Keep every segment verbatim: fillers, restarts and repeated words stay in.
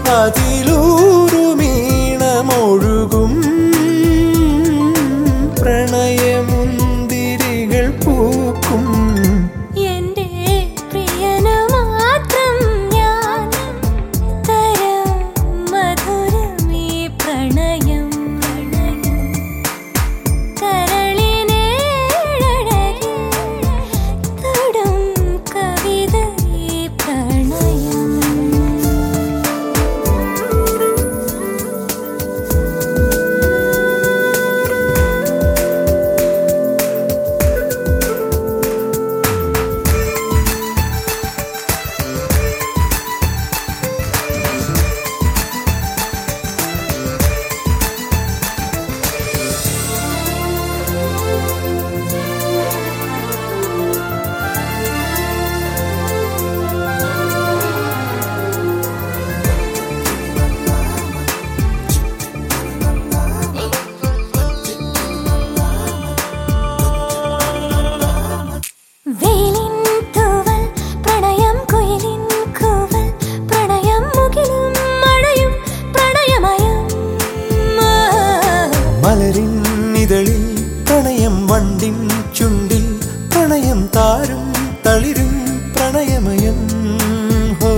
അതിലൂറുമീണമൊഴുകും പ്രണയമുന്തിരികൾ പൂക്കും എന്റെ പ്രിയനു മാത്രം ഞാൻ തരം മധുരമീ പ്രണയം കരളിനെ തൊടും കവിത ഈ പ്രണയം മലരിൻ ഇതളിൽ പ്രണയം വണ്ടിൻ ചുണ്ടിൽ പ്രണയം താരും തളിരും പ്രണയമയം ഹോ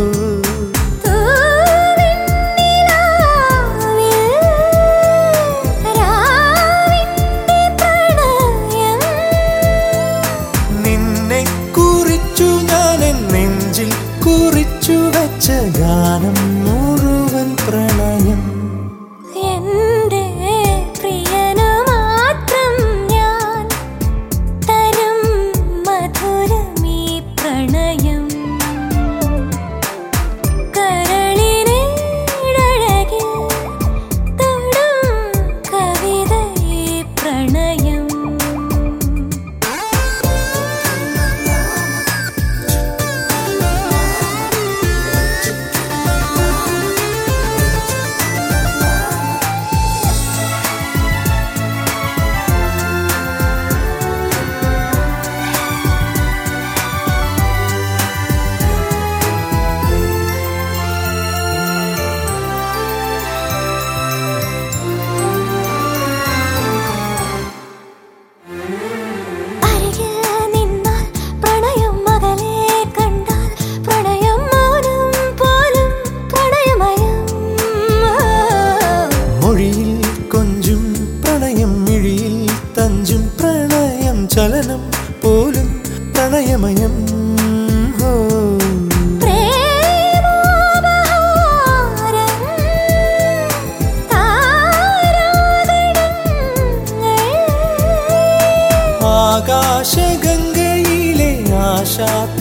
നിന്നെ കുറിച്ചു ഞാൻ എൻ നെഞ്ചിൽ കുറിച്ചു വെച്ച ഗാനം മുഴുവൻ പ്രണയം എന്റെ പ്രിയനു മാത്രം ഞാൻ തരും മധുരമീ പ്രണയം കരളിനെ തൊടും കവിത ഈ പ്രണയം തഞ്ചും പ്രണയം ചലനം പോലും പ്രണയമയം ഹോ ആകാശഗംഗയിലെ ആശാ